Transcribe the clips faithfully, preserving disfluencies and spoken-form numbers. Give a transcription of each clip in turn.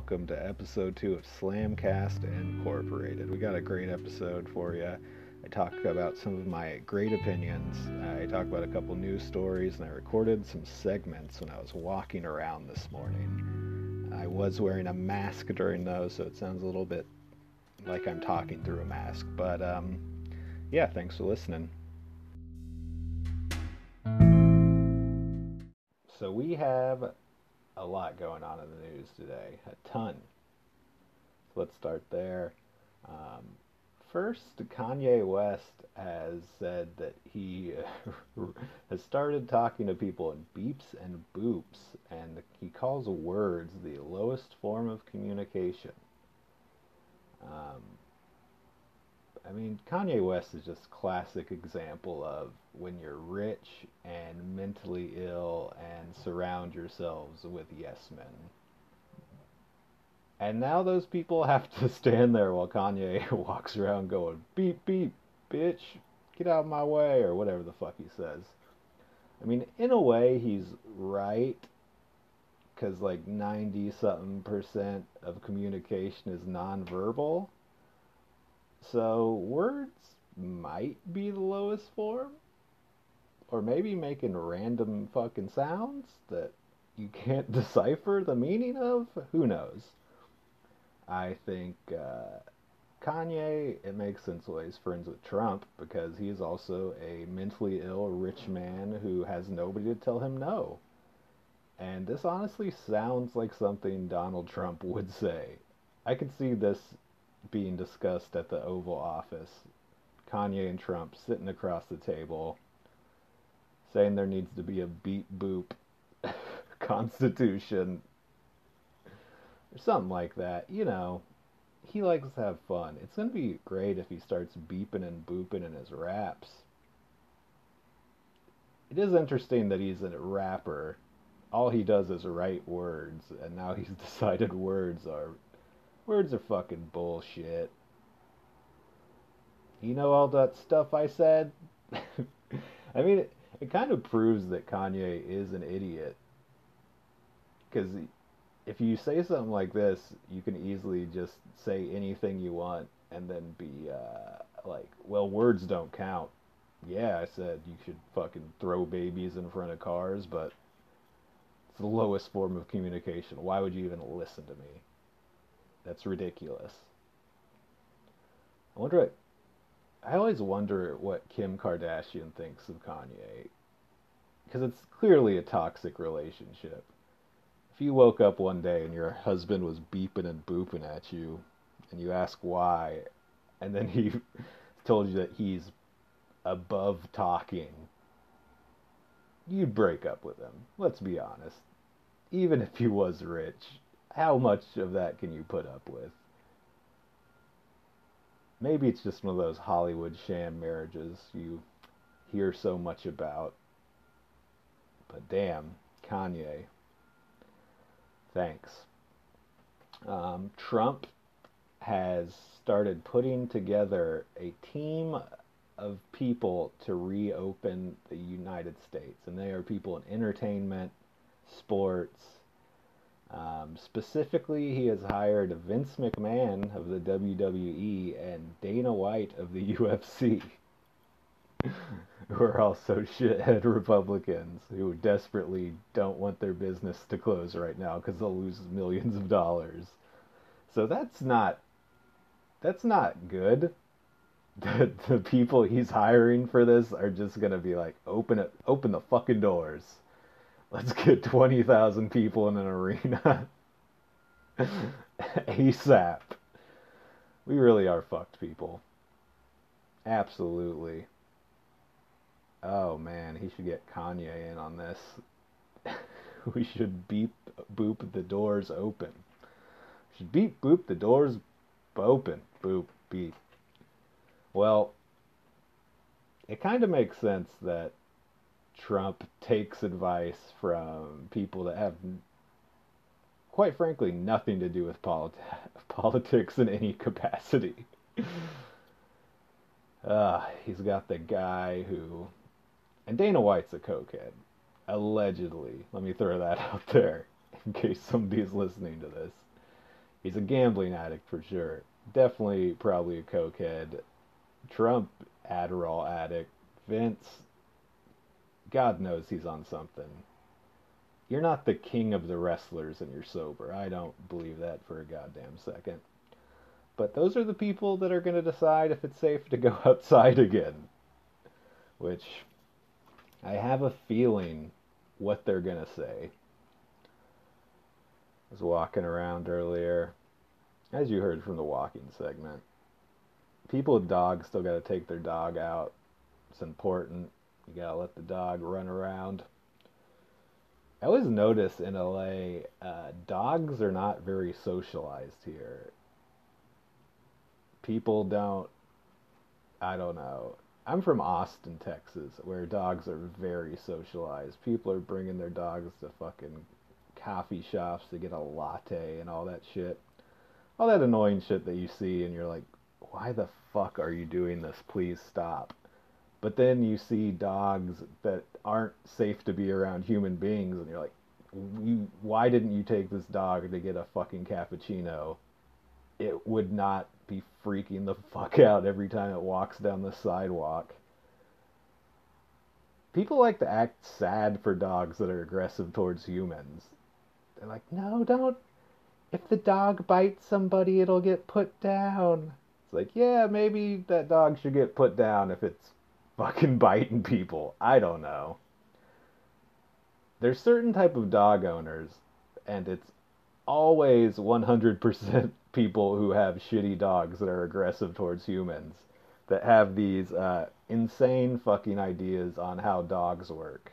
welcome to episode two of Slamcast Incorporated. We got a great episode for you. I talk about some of my great opinions. I talk about a couple news stories, and I recorded some segments when I was walking around this morning. I was wearing a mask during those, so it sounds a little bit like I'm talking through a mask. But um, yeah, thanks for listening. So we have a lot going on in the news today, a ton. So let's start there. Um, first, Kanye West has said that he has started talking to people in beeps and boops, and he calls words the lowest form of communication. Um, I mean, Kanye West is just a classic example of when you're rich and mentally ill and surround yourselves with yes men. And now those people have to stand there while Kanye walks around going, beep, beep, bitch, get out of my way, or whatever the fuck he says. I mean, in a way, he's right, because like ninety-something percent of communication is nonverbal. So words might be the lowest form, or maybe making random fucking sounds that you can't decipher the meaning of. Who knows? I think uh, Kanye, it makes sense why he's friends with Trump, because he is also a mentally ill rich man who has nobody to tell him no. And this honestly sounds like something Donald Trump would say. I could see this being discussed at the Oval Office. Kanye and Trump sitting across the table saying there needs to be a beep boop constitution or something like that. You know, he likes to have fun. It's going to be great if he starts beeping and booping in his raps. It is interesting that he's a rapper. All he does is write words, and now he's decided words are Words are fucking bullshit. You know all that stuff I said? I mean, it, it kind of proves that Kanye is an idiot. Because if you say something like this, you can easily just say anything you want and then be uh, like, well, words don't count. Yeah, I said you should fucking throw babies in front of cars, but it's the lowest form of communication. Why would you even listen to me? That's ridiculous. I wonder what, I always wonder what Kim Kardashian thinks of Kanye. Because it's clearly a toxic relationship. If you woke up one day and your husband was beeping and booping at you, and you ask why, and then he told you that he's above talking, you'd break up with him. Let's be honest. Even if he was rich. How much of that can you put up with? Maybe it's just one of those Hollywood sham marriages you hear so much about. But damn, Kanye. Thanks. Um, Trump has started putting together a team of people to reopen the United States. And they are people in entertainment, sports. Um, specifically, he has hired Vince McMahon of the W W E and Dana White of the U F C, who are also shithead Republicans who desperately don't want their business to close right now because they'll lose millions of dollars. So that's not that's not good. The, the people he's hiring for this are just gonna be like, open it, open the fucking doors. Let's get twenty thousand people in an arena ASAP. We really are fucked, people. Absolutely. Oh man, he should get Kanye in on this. We should beep boop the doors open. We should beep boop the doors open. Boop beep. Well, it kind of makes sense that Trump takes advice from people that have, quite frankly, nothing to do with polit- politics in any capacity. Uh, he's got the guy who... And Dana White's a cokehead. Allegedly. Let me throw that out there, in case somebody's listening to this. He's a gambling addict for sure. Definitely, probably a cokehead. Trump, Adderall addict. Vince, God knows he's on something. You're not the king of the wrestlers and you're sober. I don't believe that for a goddamn second. But those are the people that are going to decide if it's safe to go outside again. Which, I have a feeling what they're going to say. I was walking around earlier, as you heard from the walking segment. People with dogs still got to take their dog out. It's important. You got to let the dog run around. I always notice in L A, uh, dogs are not very socialized here. People don't, I don't know. I'm from Austin, Texas, where dogs are very socialized. People are bringing their dogs to fucking coffee shops to get a latte and all that shit. All that annoying shit that you see and you're like, why the fuck are you doing this? Please stop. But then you see dogs that aren't safe to be around human beings and you're like, you, why didn't you take this dog to get a fucking cappuccino? It would not be freaking the fuck out every time it walks down the sidewalk. People like to act sad for dogs that are aggressive towards humans. They're like, no, don't. If the dog bites somebody, it'll get put down. It's like, yeah, maybe that dog should get put down if it's fucking biting people. I don't know. There's certain type of dog owners, and it's always one hundred percent people who have shitty dogs that are aggressive towards humans, that have these uh, insane fucking ideas on how dogs work.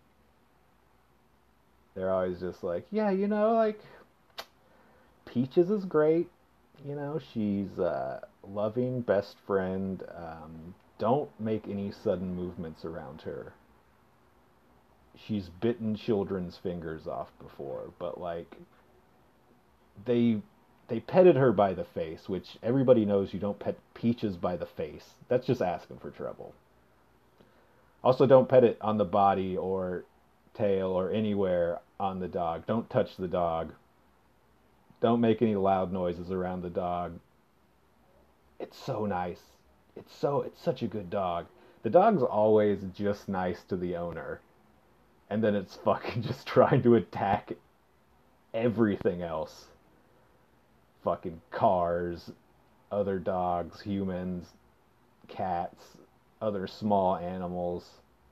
They're always just like, yeah, you know, like, Peaches is great. You know, she's a loving best friend. Um, don't make any sudden movements around her. She's bitten children's fingers off before, but like, they they petted her by the face, which everybody knows you don't pet Peaches by the face. That's just asking for trouble. Also, don't pet it on the body or tail or anywhere on the dog. Don't touch the dog. Don't make any loud noises around the dog. It's so nice. It's so it's such a good dog. The dog's always just nice to the owner. And then it's fucking just trying to attack everything else. Fucking cars, other dogs, humans, cats, other small animals.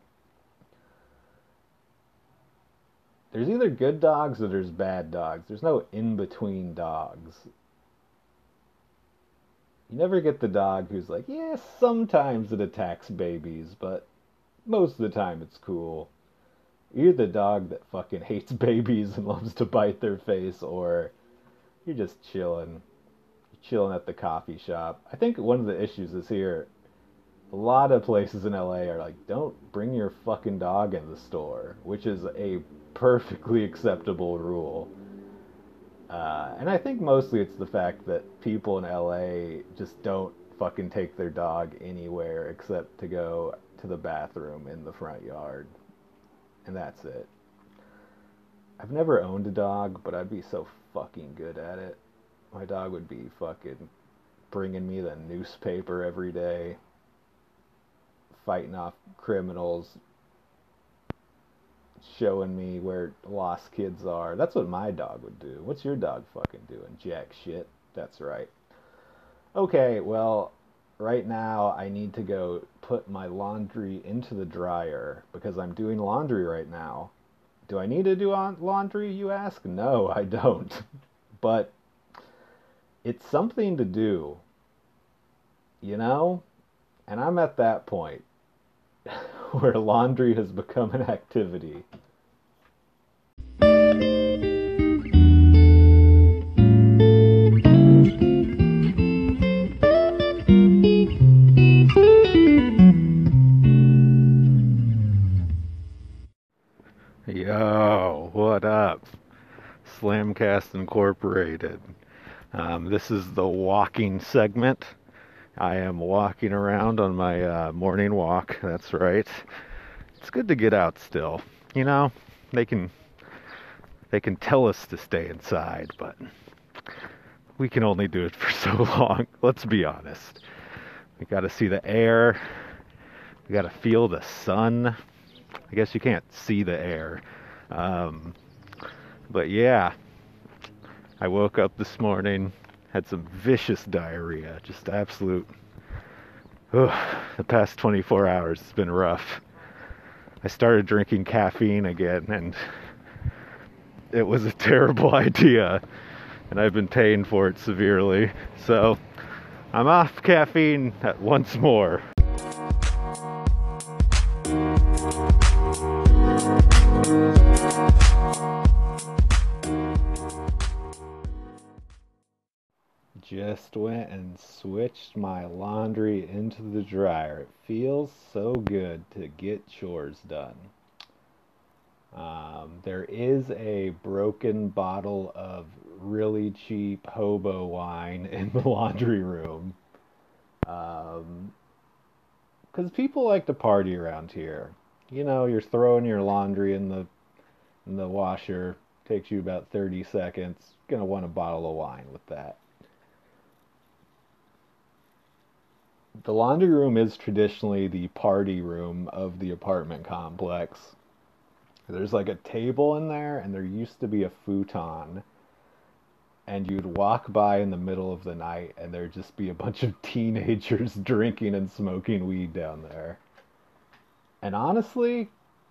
There's either good dogs or there's bad dogs. There's no in-between dogs. You never get the dog who's like, yeah, sometimes it attacks babies, but most of the time it's cool. You're the dog that fucking hates babies and loves to bite their face, or you're just chilling. You're chilling at the coffee shop. I think one of the issues is here, a lot of places in L A are like, don't bring your fucking dog in the store, which is a perfectly acceptable rule. Uh, and I think mostly it's the fact that people in L A just don't fucking take their dog anywhere except to go to the bathroom in the front yard. And that's it. I've never owned a dog, but I'd be so fucking good at it. My dog would be fucking bringing me the newspaper every day, fighting off criminals, showing me where lost kids are. That's what my dog would do. What's your dog fucking doing? Jack shit. That's right. Okay, well, right now I need to go put my laundry into the dryer because I'm doing laundry right now. Do I need to do laundry, you ask? No, I don't. But it's something to do, you know? And I'm at that point where laundry has become an activity. Yo, what up? Slamcast Incorporated. Um, this is the walking segment. I am walking around on my uh, morning walk. That's right. It's good to get out still. You know, they can they can tell us to stay inside, but we can only do it for so long. Let's be honest. We got to see the air. We got to feel the sun. I guess you can't see the air. Um, but yeah, I woke up this morning, had some vicious diarrhea. Just absolute. Ugh, the past twenty-four hours has been rough. I started drinking caffeine again, and it was a terrible idea. And I've been paying for it severely. So I'm off caffeine once more. Just went and switched my laundry into the dryer. It feels so good to get chores done. Um, there is a broken bottle of really cheap hobo wine in the laundry room. Um, 'cause people like to party around here. You know, you're throwing your laundry in the in the washer. Takes you about thirty seconds. Gonna want a bottle of wine with that. The laundry room is traditionally the party room of the apartment complex. There's like a table in there, and there used to be a futon. And you'd walk by in the middle of the night, and there'd just be a bunch of teenagers drinking and smoking weed down there. And honestly,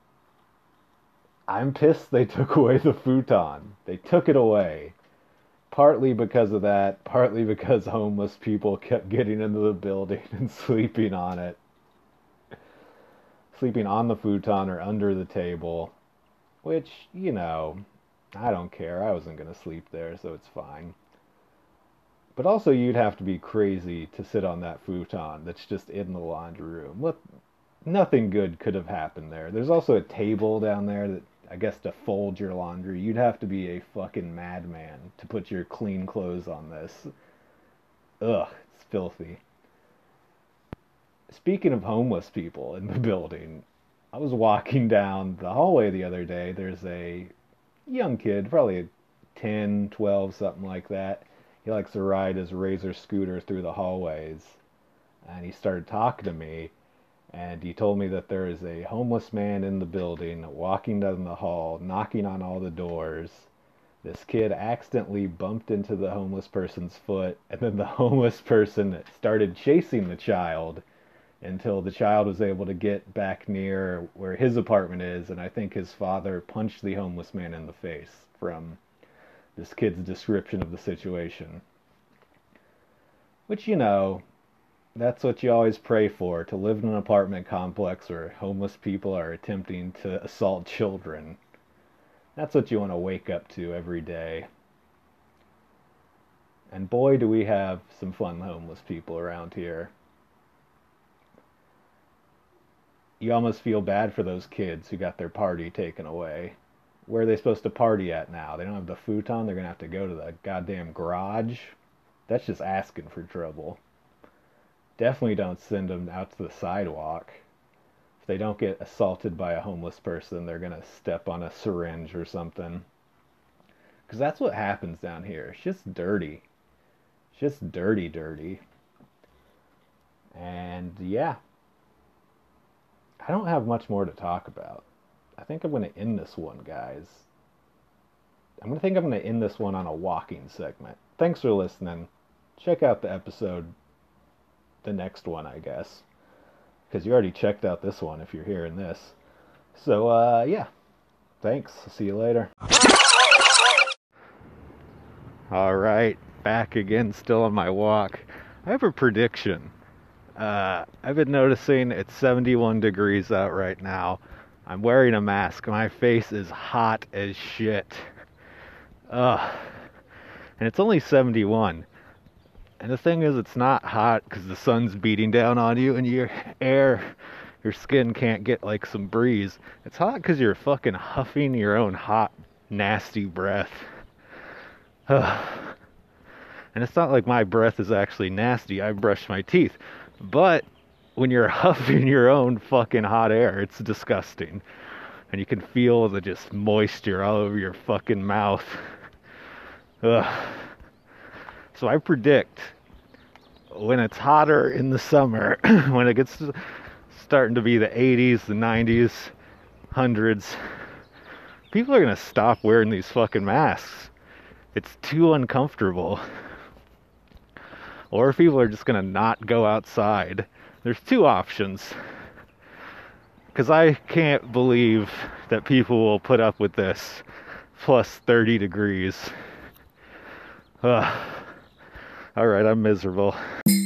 I'm pissed they took away the futon. They took it away. Partly because of that, partly because homeless people kept getting into the building and sleeping on it. Sleeping on the futon or under the table. Which, you know, I don't care. I wasn't going to sleep there, so it's fine. But also, you'd have to be crazy to sit on that futon that's just in the laundry room. Look, nothing good could have happened there. There's also a table down there that, I guess, to fold your laundry. You'd have to be a fucking madman to put your clean clothes on this. Ugh, it's filthy. Speaking of homeless people in the building, I was walking down the hallway the other day. There's a young kid, probably ten, twelve, something like that. He likes to ride his Razor scooter through the hallways. And he started talking to me. And he told me that there is a homeless man in the building walking down the hall, knocking on all the doors. This kid accidentally bumped into the homeless person's foot, and then the homeless person started chasing the child until the child was able to get back near where his apartment is, and I think his father punched the homeless man in the face from this kid's description of the situation. Which, you know, that's what you always pray for, to live in an apartment complex where homeless people are attempting to assault children. That's what you want to wake up to every day. And boy, do we have some fun homeless people around here. You almost feel bad for those kids who got their party taken away. Where are they supposed to party at now? They don't have the futon, they're going to have to go to the goddamn garage. That's just asking for trouble. Definitely don't send them out to the sidewalk. If they don't get assaulted by a homeless person, they're going to step on a syringe or something. Because that's what happens down here. It's just dirty. It's just dirty, dirty. And yeah. I don't have much more to talk about. I think I'm going to end this one, guys. I'm going to think I'm going to end this one on a walking segment. Thanks for listening. Check out the episode, the next one, I guess. Because you already checked out this one if you're hearing this. So, uh, yeah. Thanks. See you later. Alright, back again, still on my walk. I have a prediction. Uh, I've been noticing it's seventy-one degrees out right now. I'm wearing a mask. My face is hot as shit. Ugh. And it's only seventy-one. And the thing is, it's not hot because the sun's beating down on you and your air, your skin can't get like some breeze. It's hot because you're fucking huffing your own hot, nasty breath. Ugh. And it's not like my breath is actually nasty. I brush my teeth. But when you're huffing your own fucking hot air, it's disgusting. And you can feel the just moisture all over your fucking mouth. Ugh. So I predict when it's hotter in the summer, when it gets starting to be the eighties, the nineties, hundreds, people are going to stop wearing these fucking masks. It's too uncomfortable. Or people are just going to not go outside. There's two options. Because I can't believe that people will put up with this plus thirty degrees. Ugh. All right, I'm miserable.